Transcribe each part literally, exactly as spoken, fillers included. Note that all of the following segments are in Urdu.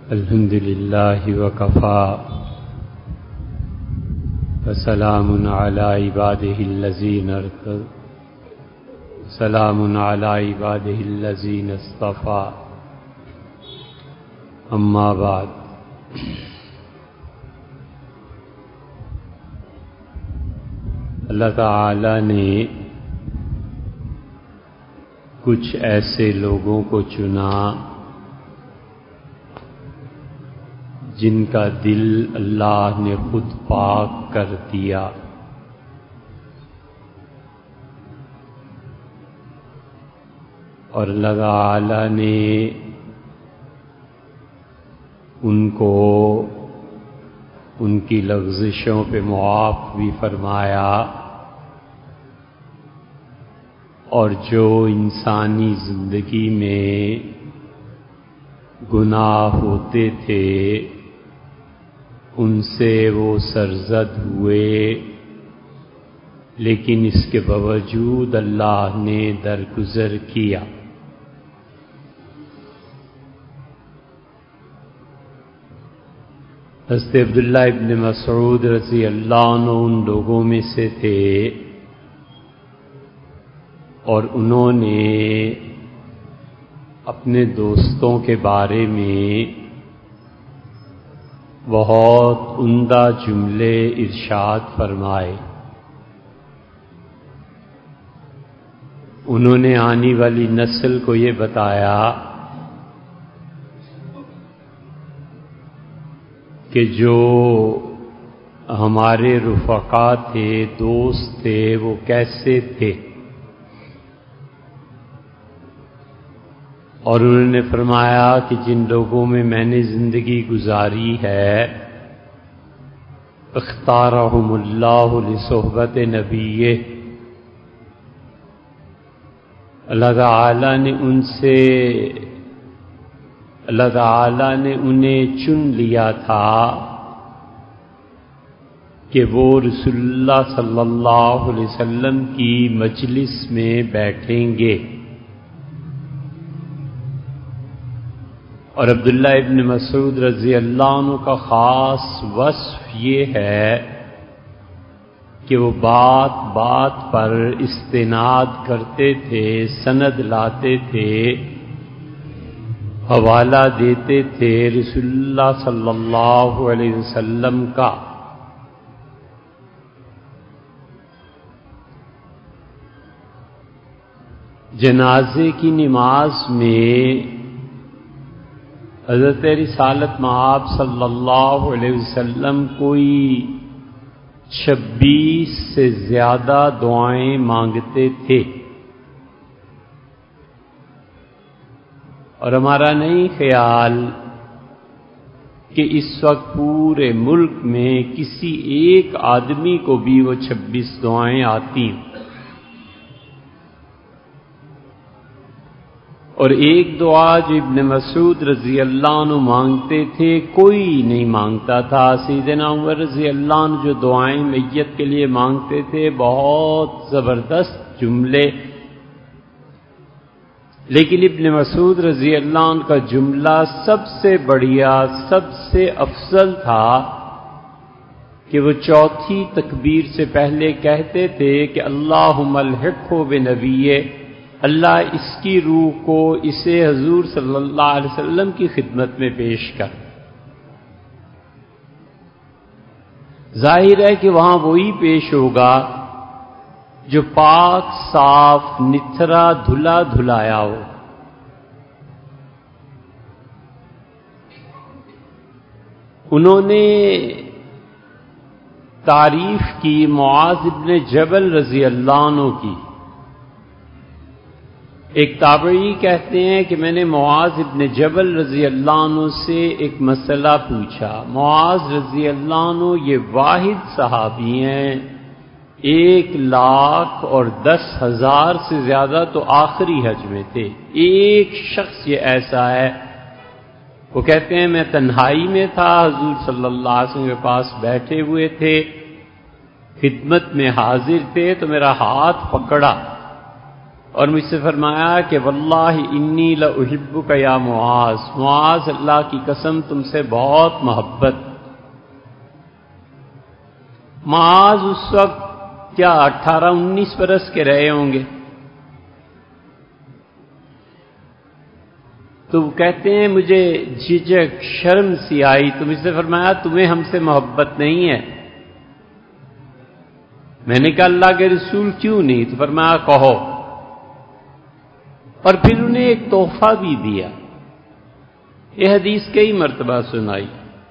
الحمد للہ وکفا وسلام علی عبادہ الذین ارتضى سلام علی عبادہ الذین اصطفى اما بعد اللہ تعالی نے کچھ ایسے لوگوں کو چنا جن کا دل اللہ نے خود پاک کر دیا، اور اللہ تعالی نے ان کو ان کی لغزشوں پہ معاف بھی فرمایا، اور جو انسانی زندگی میں گناہ ہوتے تھے ان سے وہ سرزد ہوئے، لیکن اس کے باوجود اللہ نے درگزر کیا۔ حضرت عبداللہ ابن مسعود رضی اللہ عنہ ان لوگوں میں سے تھے، اور انہوں نے اپنے دوستوں کے بارے میں بہت عمدہ جملے ارشاد فرمائے۔ انہوں نے آنے والی نسل کو یہ بتایا کہ جو ہمارے رفقا تھے، دوست تھے، وہ کیسے تھے، اور انہوں نے فرمایا کہ جن لوگوں میں میں نے زندگی گزاری ہے، اختارہم اللہ لصحبت نبیہ، اللہ تعالی نے ان سے اللہ تعالی نے انہیں چن لیا تھا کہ وہ رسول اللہ صلی اللہ علیہ وسلم کی مجلس میں بیٹھیں گے۔ اور عبداللہ ابن مسعود رضی اللہ عنہ کا خاص وصف یہ ہے کہ وہ بات بات پر استناد کرتے تھے، سند لاتے تھے، حوالہ دیتے تھے رسول اللہ صلی اللہ علیہ وسلم کا۔ جنازے کی نماز میں حضرت رسالت مآب صلی اللہ علیہ وسلم کوئی چھبیس سے زیادہ دعائیں مانگتے تھے، اور ہمارا نہیں خیال کہ اس وقت پورے ملک میں کسی ایک آدمی کو بھی وہ چھبیس دعائیں آتی، اور ایک دعا جو ابن مسعود رضی اللہ عنہ مانگتے تھے کوئی نہیں مانگتا تھا۔ سیدنا عمر رضی اللہ عنہ جو دعائیں میت کے لیے مانگتے تھے بہت زبردست جملے، لیکن ابن مسعود رضی اللہ عنہ کا جملہ سب سے بڑھیا، سب سے افضل تھا کہ وہ چوتھی تکبیر سے پہلے کہتے تھے کہ اللہم الحقہ بنبیہ، اللہ اس کی روح کو اسے حضور صلی اللہ علیہ وسلم کی خدمت میں پیش کر۔ ظاہر ہے کہ وہاں وہی پیش ہوگا جو پاک صاف نتھرا دھلا دھلایا ہو۔ انہوں نے تعریف کی معاذ ابن جبل رضی اللہ عنہ کی۔ ایک تابعی کہتے ہیں کہ میں نے معاذ ابن جبل رضی اللہ عنہ سے ایک مسئلہ پوچھا۔ معاذ رضی اللہ عنہ یہ واحد صحابی ہیں، ایک لاکھ اور دس ہزار سے زیادہ تو آخری حج میں تھے، ایک شخص یہ ایسا ہے۔ وہ کہتے ہیں میں تنہائی میں تھا، حضور صلی اللہ علیہ وسلم کے پاس بیٹھے ہوئے تھے، خدمت میں حاضر تھے، تو میرا ہاتھ پکڑا اور مجھ سے فرمایا کہ واللہ انی لأحبک یا معاذ، معاذ اللہ کی قسم تم سے بہت محبت۔ معاذ اس وقت کیا اٹھارہ انیس برس کے رہے ہوں گے، تو وہ کہتے ہیں مجھے جھجک شرم سی آئی، تو مجھ سے فرمایا تمہیں ہم سے محبت نہیں ہے؟ میں نے کہا اللہ کے رسول کیوں نہیں؟ تو فرمایا کہو، اور پھر انہیں ایک تحفہ بھی دیا۔ یہ حدیث کئی مرتبہ سنائی۔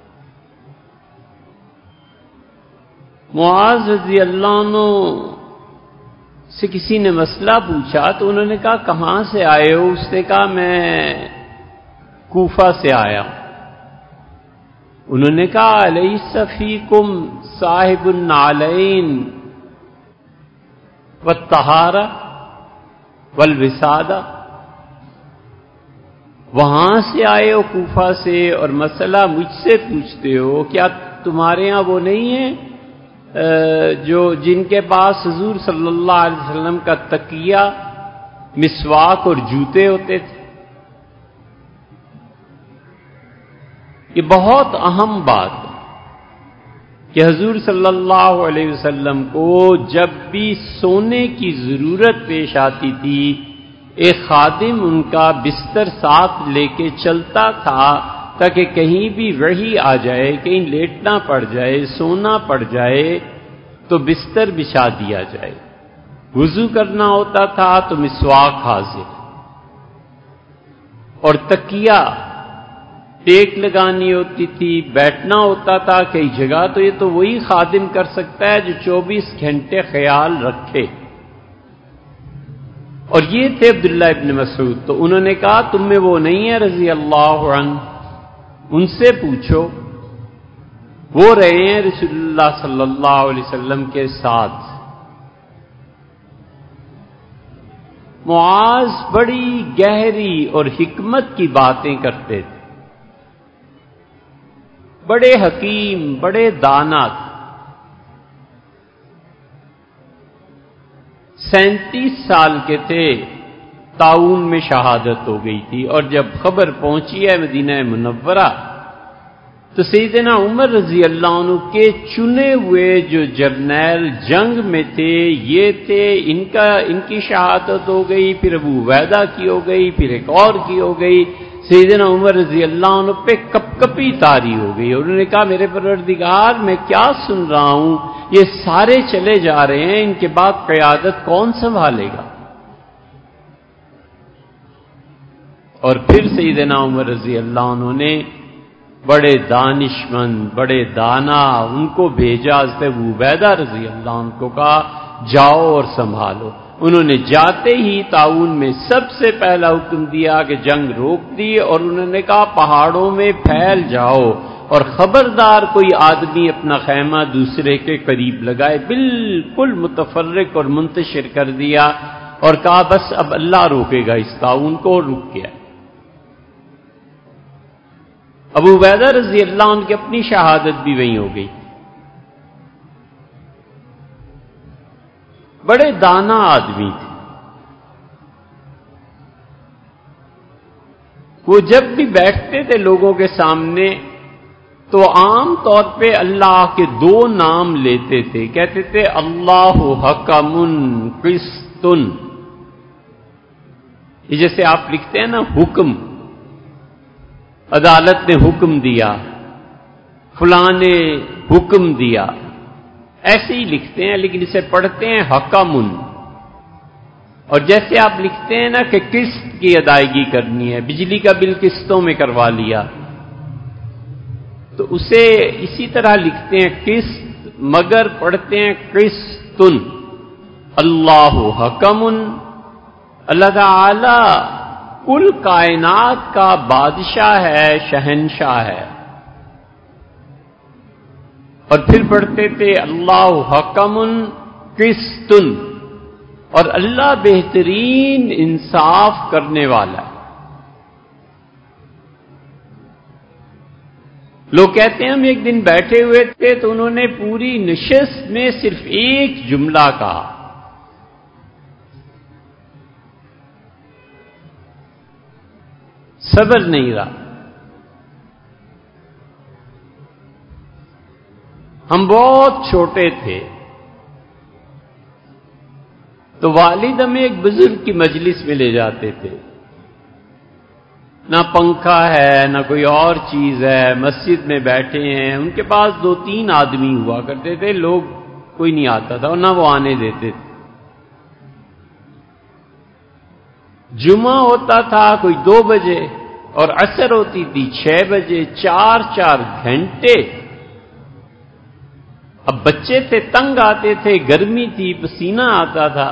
معاذ رضی اللہ عنہ سے کسی نے مسئلہ پوچھا تو انہوں نے کہا کہاں سے آئے ہو؟ اس نے کہا میں کوفہ سے آیا۔ انہوں نے کہا الیس فیکم صاحب النعلین والطہارہ والوسادہ؟ وہاں سے آئے ہو کوفہ سے اور مسئلہ مجھ سے پوچھتے ہو؟ کیا تمہارے ہاں وہ نہیں ہیں جو جن کے پاس حضور صلی اللہ علیہ وسلم کا تکیہ، مسواک اور جوتے ہوتے تھے؟ یہ بہت اہم بات ہے کہ حضور صلی اللہ علیہ وسلم کو جب بھی سونے کی ضرورت پیش آتی تھی، ایک خادم ان کا بستر ساتھ لے کے چلتا تھا تاکہ کہیں بھی وحی آ جائے، کہیں لیٹنا پڑ جائے، سونا پڑ جائے تو بستر بچھا دیا جائے۔ وضو کرنا ہوتا تھا تو مسواک حاضر، اور تکیہ ٹیک لگانی ہوتی تھی، بیٹھنا ہوتا تھا کئی جگہ، تو یہ تو وہی خادم کر سکتا ہے جو چوبیس گھنٹے خیال رکھے۔ اور یہ تھے عبداللہ ابن مسعود۔ تو انہوں نے کہا تم میں وہ نہیں ہے رضی اللہ عنہ؟ ان سے پوچھو، وہ رہے ہیں رسول اللہ صلی اللہ علیہ وسلم کے ساتھ۔ معاذ بڑی گہری اور حکمت کی باتیں کرتے تھے، بڑے حکیم، بڑے دانا تھے۔ سینتیس سال کے تھے، طاعون میں شہادت ہو گئی تھی، اور جب خبر پہنچی ہے مدینہ منورہ تو سیدنا عمر رضی اللہ عنہ کے چنے ہوئے جو جرنیل جنگ میں تھے یہ تھے، ان کا ان کی شہادت ہو گئی، پھر ابو عبیدہ کی ہو گئی، پھر ایک اور کی ہو گئی۔ سیدنا عمر رضی اللہ عنہ پہ کپ کپی طاری ہو گئی، اور انہوں نے کہا میرے پروردگار میں کیا سن رہا ہوں، یہ سارے چلے جا رہے ہیں، ان کے بعد قیادت کون سنبھالے گا؟ اور پھر سیدنا عمر رضی اللہ عنہ نے بڑے دانشمند، بڑے دانا ان کو بھیجا، حضرت ابو عبیدہ رضی اللہ عنہ کو کہا جاؤ اور سنبھالو۔ انہوں نے جاتے ہی طاعون میں سب سے پہلا حکم دیا کہ جنگ روک دی، اور انہوں نے کہا پہاڑوں میں پھیل جاؤ، اور خبردار کوئی آدمی اپنا خیمہ دوسرے کے قریب لگائے۔ بالکل متفرق اور منتشر کر دیا، اور کہا بس اب اللہ روکے گا اس طاعون کو، اور رک گیا۔ ابو عبیدہ رضی اللہ عنہ کی اپنی شہادت بھی وہیں ہو گئی۔ بڑے دانا آدمی تھے، وہ جب بھی بیٹھتے تھے لوگوں کے سامنے تو عام طور پہ اللہ کے دو نام لیتے تھے، کہتے تھے اللہ حکم قسط۔ یہ جیسے آپ لکھتے ہیں نا حکم، عدالت نے حکم دیا، فلاں نے حکم دیا، ایسے ہی لکھتے ہیں، لیکن اسے پڑھتے ہیں حکم۔ اور جیسے آپ لکھتے ہیں نا کہ قسط کی ادائیگی کرنی ہے، بجلی کا بل قسطوں میں کروا لیا، تو اسے اسی طرح لکھتے ہیں قسط، مگر پڑھتے ہیں قسط۔ اللہ حکم، اللہ تعالی کل کائنات کا بادشاہ ہے، شہنشاہ ہے۔ اور پھر پڑھتے تھے اللہ حکم قسط، اور اللہ بہترین انصاف کرنے والا ہے۔ لوگ کہتے ہیں ہم ایک دن بیٹھے ہوئے تھے تو انہوں نے پوری نشست میں صرف ایک جملہ کہا، صبر نہیں رہا. ہم بہت چھوٹے تھے تو والد ہمیں ایک بزرگ کی مجلس میں لے جاتے تھے. نہ پنکھا ہے نہ کوئی اور چیز ہے، مسجد میں بیٹھے ہیں. ان کے پاس دو تین آدمی ہوا کرتے تھے، لوگ کوئی نہیں آتا تھا اور نہ وہ آنے دیتے تھے. جمعہ ہوتا تھا کوئی دو بجے اور عصر ہوتی تھی چھ بجے. چار چار گھنٹے. اب بچے تھے، تنگ آتے تھے، گرمی تھی، پسینہ آتا تھا.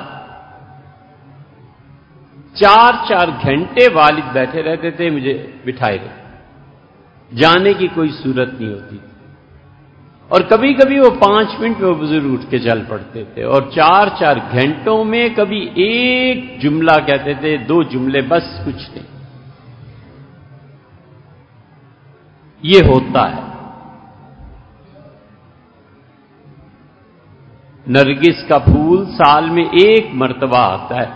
چار چار گھنٹے والد بیٹھے رہتے تھے، مجھے بٹھائے رہے، جانے کی کوئی صورت نہیں ہوتی تھی. اور کبھی کبھی وہ پانچ منٹ میں وہ بزرگ اٹھ کے چل پڑتے تھے اور چار چار گھنٹوں میں کبھی ایک جملہ کہتے تھے، دو جملے، بس کچھ نہیں. یہ ہوتا ہے. نرگس کا پھول سال میں ایک مرتبہ آتا ہے.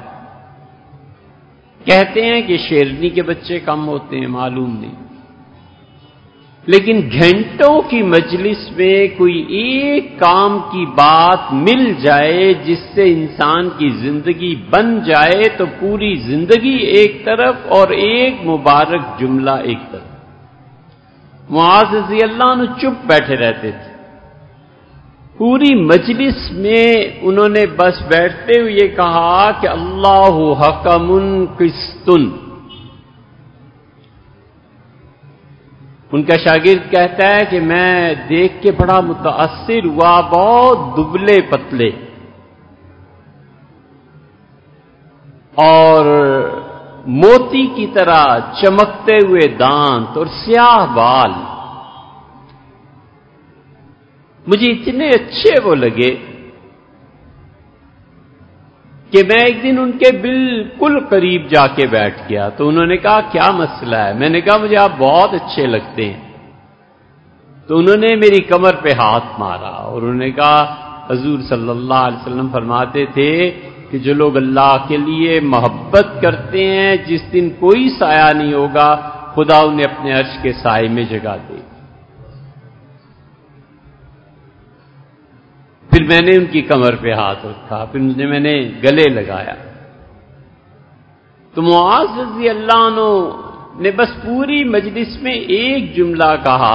کہتے ہیں کہ شیرنی کے بچے کم ہوتے ہیں، معلوم نہیں. لیکن گھنٹوں کی مجلس میں کوئی ایک کام کی بات مل جائے جس سے انسان کی زندگی بن جائے تو پوری زندگی ایک طرف اور ایک مبارک جملہ ایک طرف. معاذ رضی اللہ عنہ چپ بیٹھے رہتے تھے. پوری مجلس میں انہوں نے بس بیٹھتے ہوئے یہ کہا کہ اللہ حکم قسطن. ان کا شاگرد کہتا ہے کہ میں دیکھ کے بڑا متاثر ہوا، بہت دبلے پتلے اور موتی کی طرح چمکتے ہوئے دانت اور سیاہ بال. مجھے اتنے اچھے وہ لگے کہ میں ایک دن ان کے بالکل قریب جا کے بیٹھ گیا. تو انہوں نے کہا کیا مسئلہ ہے؟ میں نے کہا مجھے آپ بہت اچھے لگتے ہیں. تو انہوں نے میری کمر پہ ہاتھ مارا اور انہوں نے کہا حضور صلی اللہ علیہ وسلم فرماتے تھے کہ جو لوگ اللہ کے لیے محبت کرتے ہیں جس دن کوئی سایہ نہیں ہوگا خدا انہیں اپنے عرش کے سائے میں جگہ دے. پھر میں نے ان کی کمر پہ ہاتھ رکھا، پھر مجھے میں نے گلے لگایا. تو معاذ رضی اللہ عنہ نے بس پوری مجلس میں ایک جملہ کہا.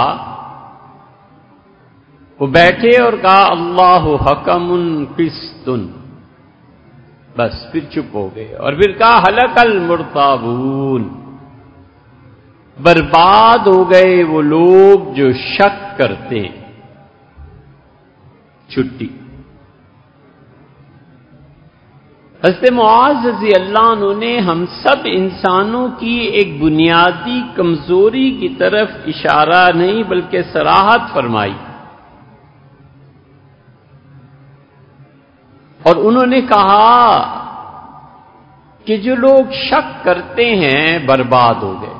وہ بیٹھے اور کہا اللہ حکم قسطن، بس پھر چپ ہو گئے. اور پھر کہا ہلک المرتابون، برباد ہو گئے وہ لوگ جو شک کرتے ہیں. چھٹی. حضرت معاذ رضی اللہ عنہ نے ہم سب انسانوں کی ایک بنیادی کمزوری کی طرف اشارہ نہیں بلکہ صراحت فرمائی. اور انہوں نے کہا کہ جو لوگ شک کرتے ہیں برباد ہو گئے.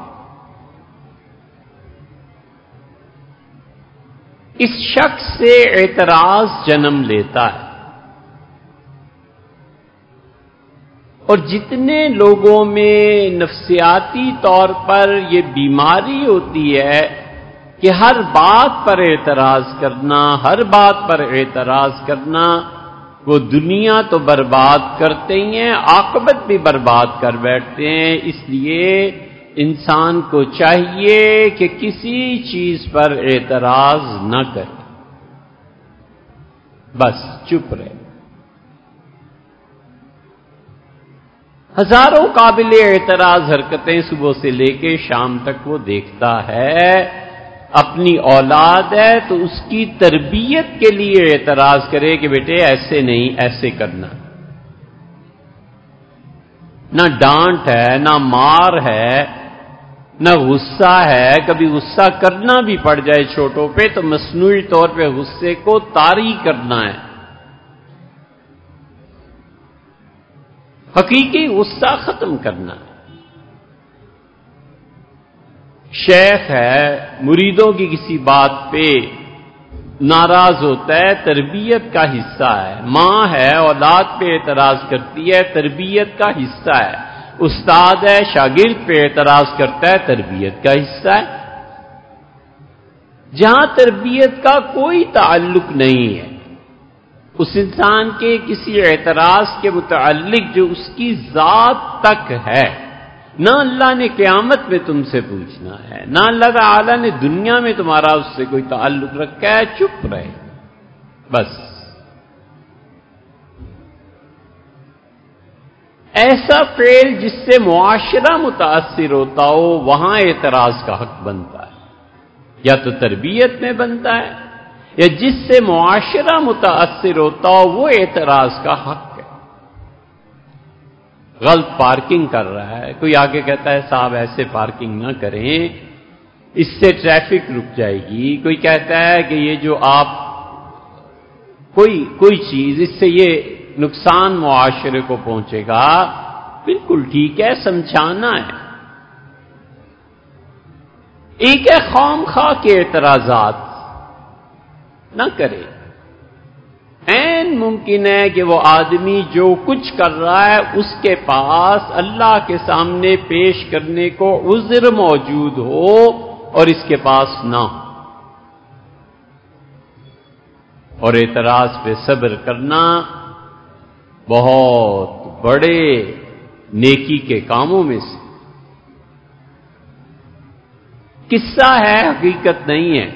اس شک سے اعتراض جنم لیتا ہے. اور جتنے لوگوں میں نفسیاتی طور پر یہ بیماری ہوتی ہے کہ ہر بات پر اعتراض کرنا، ہر بات پر اعتراض کرنا، وہ دنیا تو برباد کرتے ہی ہیں، عاقبت بھی برباد کر بیٹھتے ہیں. اس لیے انسان کو چاہیے کہ کسی چیز پر اعتراض نہ کرے، بس چپ رہے. ہزاروں قابل اعتراض حرکتیں صبح سے لے کے شام تک وہ دیکھتا ہے. اپنی اولاد ہے تو اس کی تربیت کے لیے اعتراض کرے کہ بیٹے ایسے نہیں، ایسے کرنا. نہ ڈانٹ ہے، نہ مار ہے، نہ غصہ ہے. کبھی غصہ کرنا بھی پڑ جائے چھوٹوں پہ تو مصنوعی طور پہ غصے کو طاری کرنا ہے. حقیقی غصہ ختم کرنا ہے. شیخ ہے، مریدوں کی کسی بات پہ ناراض ہوتا ہے، تربیت کا حصہ ہے. ماں ہے، اولاد پہ اعتراض کرتی ہے، تربیت کا حصہ ہے. استاد ہے، شاگرد پہ اعتراض کرتا ہے، تربیت کا حصہ ہے۔ جہاں تربیت کا کوئی تعلق نہیں ہے اس انسان کے کسی اعتراض کے متعلق جو اس کی ذات تک ہے، نہ اللہ نے قیامت میں تم سے پوچھنا ہے، نہ اللہ تعالی نے دنیا میں تمہارا اس سے کوئی تعلق رکھا ہے، چپ رہے بس۔ ایسا فعل جس سے معاشرہ متاثر ہوتا ہو وہاں اعتراض کا حق بنتا ہے، یا تو تربیت میں بنتا ہے، یا جس سے معاشرہ متاثر ہوتا ہو وہ اعتراض کا حق ہے۔ غلط پارکنگ کر رہا ہے، کوئی آگے کہتا ہے صاحب ایسے پارکنگ نہ کریں، اس سے ٹریفک رک جائے گی، کوئی کہتا ہے کہ یہ جو آپ کوئی کوئی چیز اس سے یہ نقصان معاشرے کو پہنچے گا، بالکل ٹھیک ہے، سمجھانا ہے۔ ایک ہے خام خواہ کے اعتراضات نہ کرے۔ عین ممکن ہے کہ وہ آدمی جو کچھ کر رہا ہے اس کے پاس اللہ کے سامنے پیش کرنے کو عذر موجود ہو اور اس کے پاس نہ ہو، اور اعتراض پہ صبر کرنا بہت بڑے نیکی کے کاموں میں سے۔ قصہ ہے، حقیقت نہیں ہے۔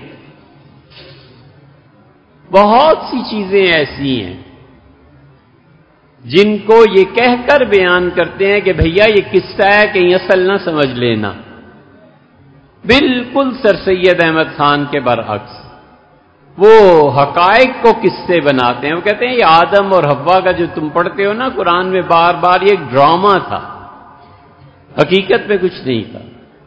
بہت سی چیزیں ایسی ہیں جن کو یہ کہہ کر بیان کرتے ہیں کہ بھیا یہ قصہ ہے، کہیں اصل نہ سمجھ لینا، بالکل سر سید احمد خان کے برعکس۔ وہ حقائق کو قصے بناتے ہیں، وہ کہتے ہیں یہ آدم اور حوا کا جو تم پڑھتے ہو نا قرآن میں بار بار، یہ ایک ڈرامہ تھا، حقیقت میں کچھ نہیں تھا۔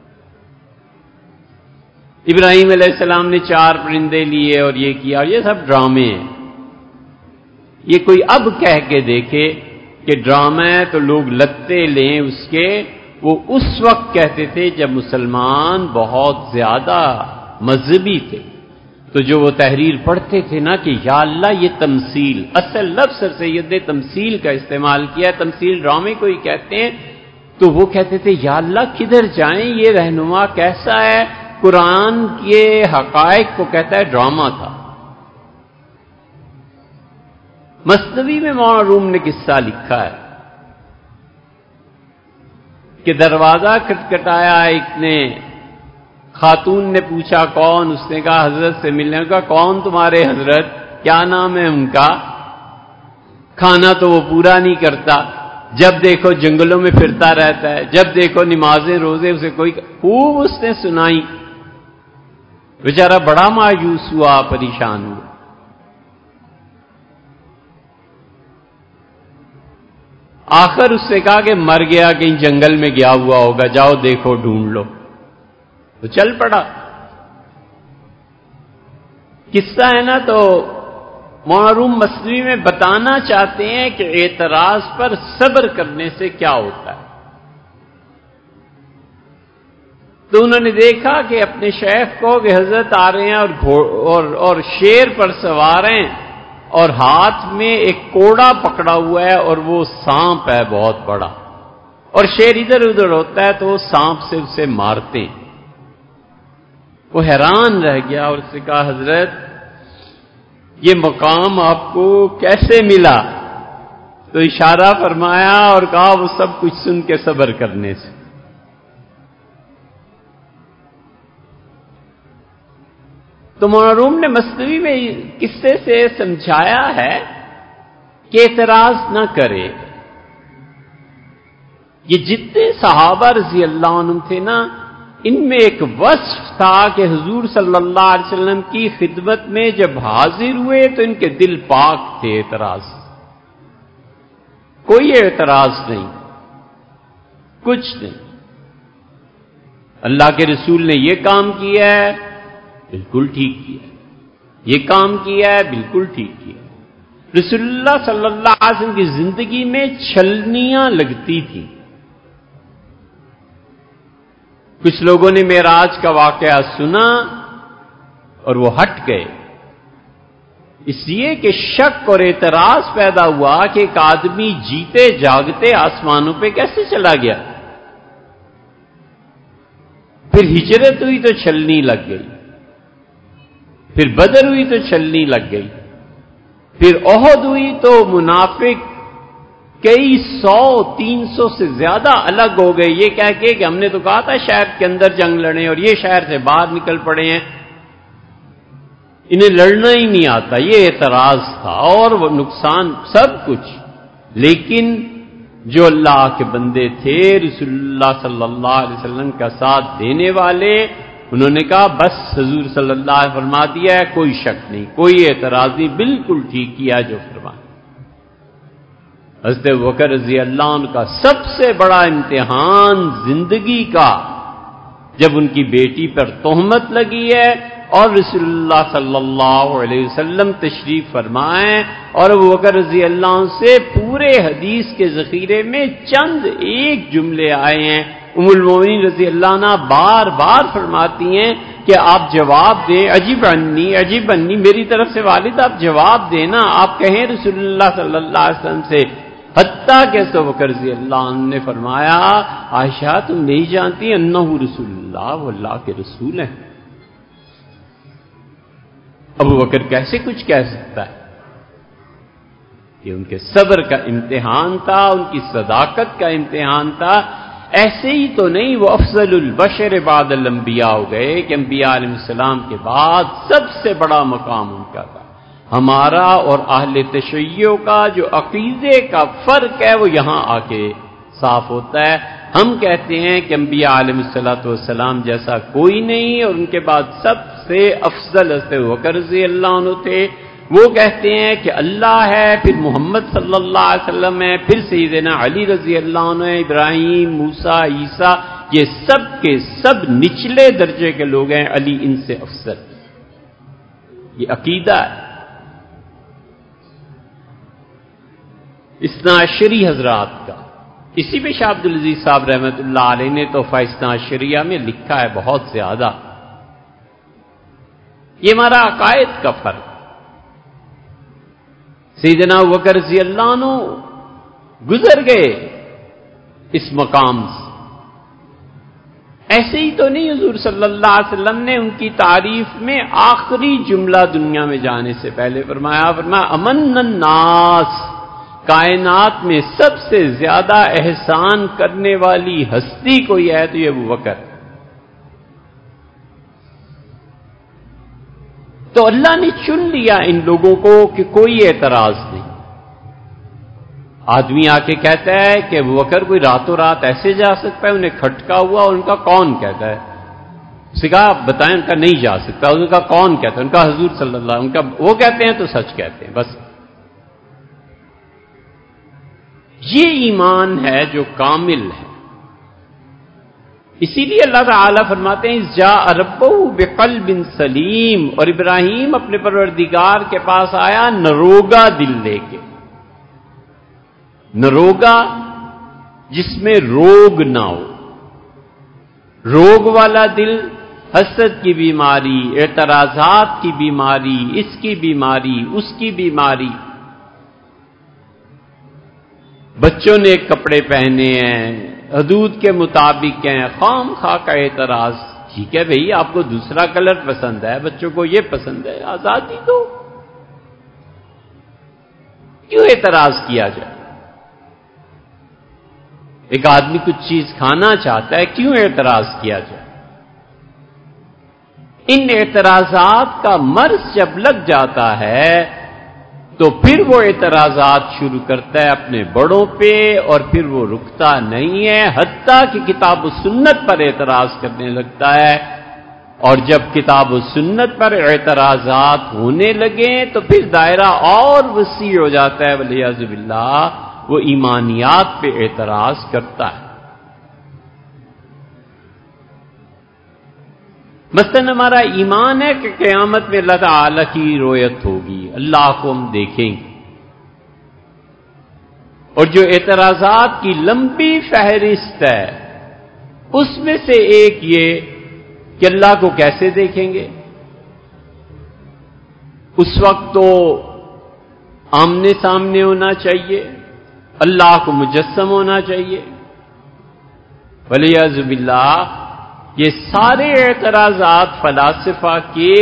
ابراہیم علیہ السلام نے چار پرندے لیے اور یہ کیا، اور یہ سب ڈرامے ہیں۔ یہ کوئی اب کہہ کے دیکھے کہ ڈرامہ ہے تو لوگ لتے لیں اس کے، وہ اس وقت کہتے تھے جب مسلمان بہت زیادہ مذہبی تھے، تو جو وہ تحریر پڑھتے تھے نا کہ یا اللہ یہ تمثیل، اصل لفظ سر سید نے تمثیل کا استعمال کیا ہے، تمثیل ڈرامے کو ہی کہتے ہیں، تو وہ کہتے تھے یا اللہ کدھر جائیں، یہ رہنما کیسا ہے، قرآن کے حقائق کو کہتا ہے ڈرامہ تھا۔ مثنوی میں مولانا روم نے قصہ لکھا ہے کہ دروازہ کھٹکھٹایا، ایک نے خاتون نے پوچھا کون، اس نے کہا حضرت سے ملنے کا، کون تمہارے حضرت، کیا نام ہے ان کا؟ کھانا تو وہ پورا نہیں کرتا، جب دیکھو جنگلوں میں پھرتا رہتا ہے، جب دیکھو نمازیں روزے اسے کوئی، خوب اس نے سنائی، بیچارہ بڑا مایوس ہوا، پریشان ہوا۔ آخر اس سے کہا کہ مر گیا، کہیں جنگل میں گیا ہوا ہوگا، جاؤ دیکھو ڈھونڈ لو، تو چل پڑا۔ قصہ ہے نا، تو معروم مثنوی میں بتانا چاہتے ہیں کہ اعتراض پر صبر کرنے سے کیا ہوتا ہے۔ تو انہوں نے دیکھا کہ اپنے شیخ کو کہ حضرت آ رہے ہیں اور اور, اور شیر پر سوار ہیں، اور ہاتھ میں ایک کوڑا پکڑا ہوا ہے، اور وہ سانپ ہے بہت بڑا، اور شیر ادھر ادھر ہوتا ہے تو وہ سانپ سے اسے مارتے ہیں۔ وہ حیران رہ گیا اور اس سے کہا حضرت یہ مقام آپ کو کیسے ملا؟ تو اشارہ فرمایا اور کہا وہ سب کچھ سن کے صبر کرنے سے۔ تو مولانا روم نے مثنوی میں قصے سے سمجھایا ہے کہ اعتراض نہ کرے۔ یہ جتنے صحابہ رضی اللہ عنہ تھے نا، ان میں ایک وصف تھا کہ حضور صلی اللہ علیہ وسلم کی خدمت میں جب حاضر ہوئے تو ان کے دل پاک تھے، اعتراض کوئی اعتراض نہیں، کچھ نہیں۔ اللہ کے رسول نے یہ کام کیا ہے، بالکل ٹھیک کیا، یہ کام کیا ہے، بالکل ٹھیک کیا۔ رسول اللہ صلی اللہ علیہ وسلم کی زندگی میں چھلنیاں لگتی تھیں۔ کچھ لوگوں نے معراج کا واقعہ سنا اور وہ ہٹ گئے، اس لیے کہ شک اور اعتراض پیدا ہوا کہ ایک آدمی جیتے جاگتے آسمانوں پہ کیسے چلا گیا. پھر ہجرت ہوئی تو چھلنی لگ گئی، پھر بدر ہوئی تو چھلنی لگ گئی، پھر احد ہوئی تو منافق کئی سو تین سو سے زیادہ الگ ہو گئے، یہ کہہ کے کہ ہم نے تو کہا تھا شہر کے اندر جنگ لڑیں اور یہ شہر سے باہر نکل پڑے ہیں، انہیں لڑنا ہی نہیں آتا. یہ اعتراض تھا اور وہ نقصان سب کچھ. لیکن جو اللہ کے بندے تھے رسول اللہ صلی اللہ علیہ وسلم کا ساتھ دینے والے، انہوں نے کہا بس حضور صلی اللہ علیہ وسلم فرما دیا ہے، کوئی شک نہیں، کوئی اعتراض نہیں، بالکل ٹھیک کیا جو فرمایا. حضرت ابوبکر رضی اللہ عنہ کا سب سے بڑا امتحان زندگی کا، جب ان کی بیٹی پر تہمت لگی ہے اور رسول اللہ صلی اللہ علیہ وسلم تشریف فرمائیں اور ابوبکر رضی اللہ عنہ سے پورے حدیث کے ذخیرے میں چند ایک جملے آئے ہیں. ام المومنین رضی اللہ عنہ بار بار فرماتی ہیں کہ آپ جواب دیں، عجیب انی عجیب انی، میری طرف سے والد آپ جواب دینا، آپ کہیں رسول اللہ صلی اللہ علیہ وسلم سے. حتیٰ کہ ابوبکر رضی اللہ عنہ نے فرمایا عائشہ تم نہیں جانتی انہ رسول اللہ، وہ اللہ کے رسول ہیں. ابو بکر کیسے کچھ کہہ سکتا ہے؟ یہ ان کے صبر کا امتحان تھا، ان کی صداقت کا امتحان تھا. ایسے ہی تو نہیں وہ افضل البشر بعد الانبیاء ہو گئے کہ انبیاء علیہ السلام کے بعد سب سے بڑا مقام ان کا تھا. ہمارا اور اہل تشیع کا جو عقیدے کا فرق ہے وہ یہاں آ کے صاف ہوتا ہے. ہم کہتے ہیں کہ انبیاء علیہ الصلوۃ والسلام جیسا کوئی نہیں اور ان کے بعد سب سے افضل حضرت ابوبکر رضی اللہ عنہ تھے. وہ کہتے ہیں کہ اللہ ہے، پھر محمد صلی اللہ علیہ وسلم ہے، پھر سیدنا علی رضی اللہ عنہ، ابراہیم، موسیٰ، عیسیٰ، یہ سب کے سب نچلے درجے کے لوگ ہیں، علی ان سے افضل. یہ عقیدہ ہے. اثنا عشری حضرات کا، اسی پہ شاہ عبد العزیز صاحب رحمۃ اللہ علیہ نے تحفہ اثنا عشریہ میں لکھا ہے بہت زیادہ. یہ ہمارا عقائد کا فرق. سیدنا ابوبکر رضی اللہ عنہ گزر گئے اس مقام سے. ایسے ہی تو نہیں حضور صلی اللہ علیہ وسلم نے ان کی تعریف میں آخری جملہ دنیا میں جانے سے پہلے فرمایا فرمایا امن الناس، کائنات میں سب سے زیادہ احسان کرنے والی ہستی کوئی ہے تو یہ ابوبکر. تو اللہ نے چن لیا ان لوگوں کو کہ کوئی اعتراض نہیں. آدمی آ کے کہتا ہے کہ ابوبکر کوئی راتوں رات ایسے جا سکتا ہے، انہیں کھٹکا ہوا اور ان کا کون کہتا ہے؟ اس نے کہا بتائیں، ان کا نہیں جا سکتا. ان کا کون کہتا ہے؟ ان کا حضور صلی اللہ علیہ وسلم. ان کا وہ کہتے ہیں تو سچ کہتے ہیں. بس یہ ایمان ہے جو کامل ہے. اسی لیے اللہ تعالیٰ فرماتے ہیں جاء ربہ بقلب سلیم، اور ابراہیم اپنے پروردگار کے پاس آیا نروگا دل لے کے. نروگا جس میں روگ نہ ہو. روگ والا دل حسد کی بیماری، اعتراضات کی بیماری، اس کی بیماری، اس کی بیماری. بچوں نے کپڑے پہنے ہیں، حدود کے مطابق ہیں، خام خواہ کا اعتراض. ٹھیک ہے بھئی، آپ کو دوسرا کلر پسند ہے، بچوں کو یہ پسند ہے، آزادی دو. کیوں اعتراض کیا جائے؟ ایک آدمی کچھ چیز کھانا چاہتا ہے، کیوں اعتراض کیا جائے؟ ان اعتراضات کا مرض جب لگ جاتا ہے تو پھر وہ اعتراضات شروع کرتا ہے اپنے بڑوں پہ، اور پھر وہ رکتا نہیں ہے حتیٰ کہ کتاب و سنت پر اعتراض کرنے لگتا ہے. اور جب کتاب و سنت پر اعتراضات ہونے لگیں تو پھر دائرہ اور وسیع ہو جاتا ہے، والعیاذ باللہ وہ ایمانیات پہ اعتراض کرتا ہے. مثلاً ہمارا ایمان ہے کہ قیامت میں اللہ تعالی کی رویت ہوگی، اللہ کو ہم دیکھیں گے. اور جو اعتراضات کی لمبی فہرست ہے اس میں سے ایک یہ کہ اللہ کو کیسے دیکھیں گے؟ اس وقت تو آمنے سامنے ہونا چاہیے، اللہ کو مجسم ہونا چاہیے۔ ولیعذ باللہ یہ سارے اعتراضات فلاسفہ کے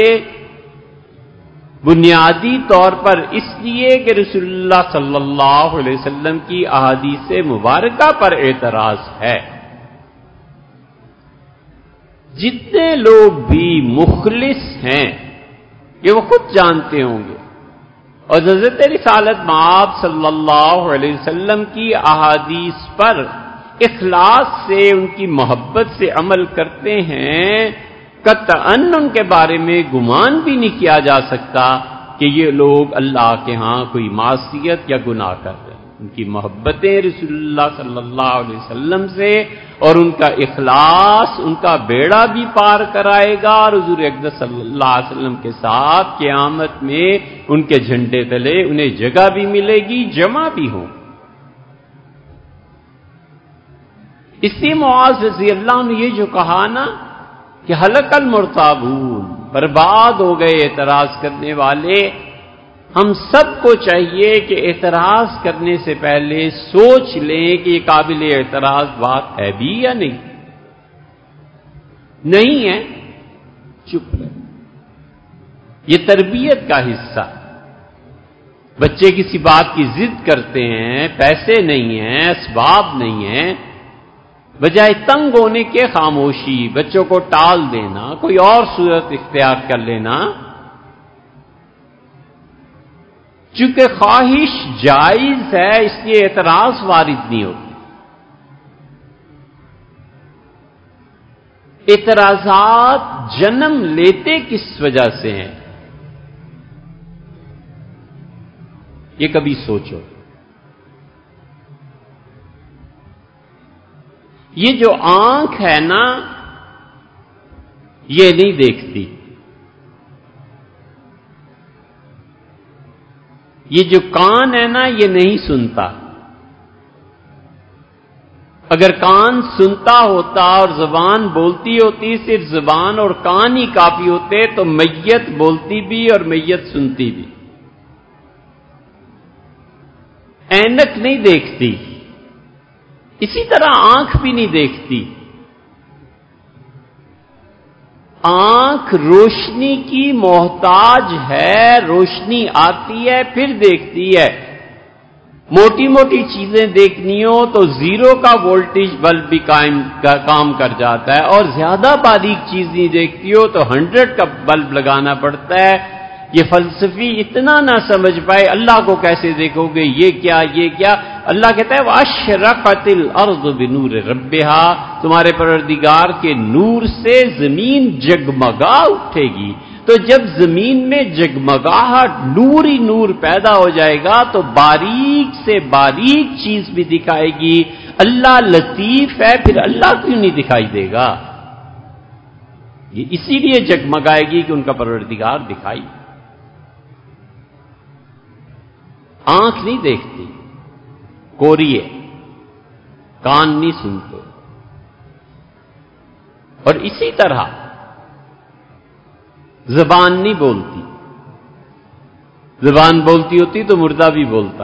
بنیادی طور پر اس لیے کہ رسول اللہ صلی اللہ علیہ وسلم کی احادیث مبارکہ پر اعتراض ہے۔ جتنے لوگ بھی مخلص ہیں یہ وہ خود جانتے ہوں گے، اور حضرت رسالت مآب صلی اللہ علیہ وسلم کی احادیث پر اخلاص سے، ان کی محبت سے عمل کرتے ہیں، قطعاً ان کے بارے میں گمان بھی نہیں کیا جا سکتا کہ یہ لوگ اللہ کے ہاں کوئی معصیت یا گناہ کر رہے ہیں۔ ان کی محبتیں رسول اللہ صلی اللہ علیہ وسلم سے اور ان کا اخلاص ان کا بیڑا بھی پار کرائے گا، اور حضور اقدس صلی اللہ علیہ وسلم کے ساتھ قیامت میں ان کے جھنڈے تلے انہیں جگہ بھی ملے گی، جمع بھی ہوں۔ اسی معاذ رضی اللہ عنہ نے یہ جو کہا نا کہ ہلک المرتابون، برباد ہو گئے اعتراض کرنے والے، ہم سب کو چاہیے کہ اعتراض کرنے سے پہلے سوچ لیں کہ یہ قابل اعتراض بات ہے بھی یا نہیں۔ نہیں ہے، چپ رہیں۔ یہ تربیت کا حصہ۔ بچے کسی بات کی ضد کرتے ہیں، پیسے نہیں ہیں، اسباب نہیں ہیں، بجائے تنگ ہونے کے خاموشی، بچوں کو ٹال دینا، کوئی اور صورت اختیار کر لینا۔ چونکہ خواہش جائز ہے اس لیے اعتراض وارد نہیں ہوتی۔ اعتراضات جنم لیتے کس وجہ سے ہیں، یہ کبھی سوچو۔ یہ جو آنکھ ہے نا یہ نہیں دیکھتی، یہ جو کان ہے نا یہ نہیں سنتا۔ اگر کان سنتا ہوتا اور زبان بولتی ہوتی، صرف زبان اور کان ہی کافی ہوتے تو میت بولتی بھی اور میت سنتی بھی۔ اینک نہیں دیکھتی، اسی طرح آنکھ بھی نہیں دیکھتی۔ آنکھ روشنی کی محتاج ہے، روشنی آتی ہے پھر دیکھتی ہے۔ موٹی موٹی چیزیں دیکھنی ہو تو زیرو کا وولٹیج بلب بھی قائم کام کر جاتا ہے، اور زیادہ باریک چیز نہیں دیکھتی ہو تو ہنڈریڈ کا بلب لگانا پڑتا ہے۔ یہ فلسفی اتنا نہ سمجھ پائے اللہ کو کیسے دیکھو گے، یہ کیا یہ کیا۔ اللہ کہتا ہے وَأَشْرَقَتِ الْأَرْضُ بِنُورِ رَبِّهَا، تمہارے پروردگار کے نور سے زمین جگمگا اٹھے گی۔ تو جب زمین میں جگمگاہٹ، نور ہی نور پیدا ہو جائے گا تو باریک سے باریک چیز بھی دکھائے گی۔ اللہ لطیف ہے، پھر اللہ کیوں نہیں دکھائی دے گا؟ یہ اسی لیے جگمگائے گی کہ ان کا پروردگار دکھائی۔ آنکھ نہیں دیکھتی، کوری ہے، کان نہیں سنتے، اور اسی طرح زبان نہیں بولتی۔ زبان بولتی ہوتی تو مردہ بھی بولتا۔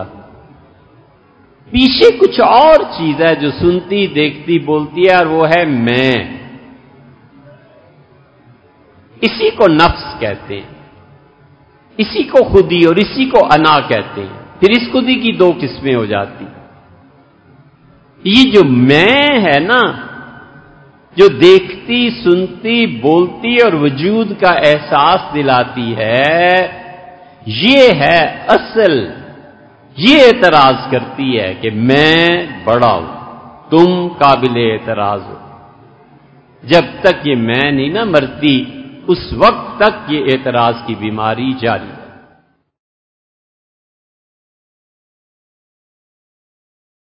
پیچھے کچھ اور چیز ہے جو سنتی، دیکھتی، بولتی ہے، اور وہ ہے میں۔ اسی کو نفس کہتے ہیں، اسی کو خودی اور اسی کو انا کہتے ہیں۔ پھر اس خودی کی دو قسمیں ہو جاتی۔ یہ جو میں ہے نا، جو دیکھتی، سنتی، بولتی اور وجود کا احساس دلاتی ہے، یہ ہے اصل۔ یہ اعتراض کرتی ہے کہ میں بڑا ہوں، تم قابل اعتراض ہو۔ جب تک یہ میں نہیں نہ مرتی اس وقت تک یہ اعتراض کی بیماری جاری۔